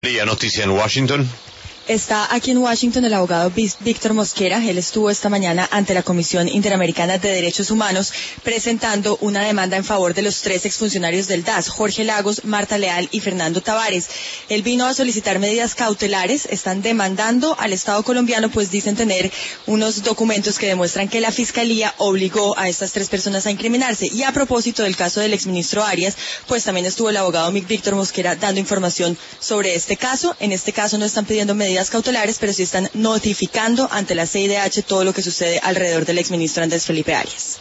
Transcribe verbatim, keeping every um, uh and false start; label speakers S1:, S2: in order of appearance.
S1: Día noticia en Washington.
S2: Está aquí en Washington el abogado Víctor Mosquera. Él estuvo esta mañana ante la Comisión Interamericana de Derechos Humanos presentando una demanda en favor de los tres exfuncionarios del D A S, Jorge Lagos, Marta Leal y Fernando Tavares. Él vino a solicitar medidas cautelares. Están demandando al Estado colombiano, pues dicen tener unos documentos que demuestran que la Fiscalía obligó a estas tres personas a incriminarse. Y a propósito del caso del exministro Arias, pues también estuvo el abogado Víctor Mosquera dando información sobre este caso. En este caso no están pidiendo medidas cautelares, pero sí están notificando ante la C I D H todo lo que sucede alrededor del exministro Andrés Felipe Arias.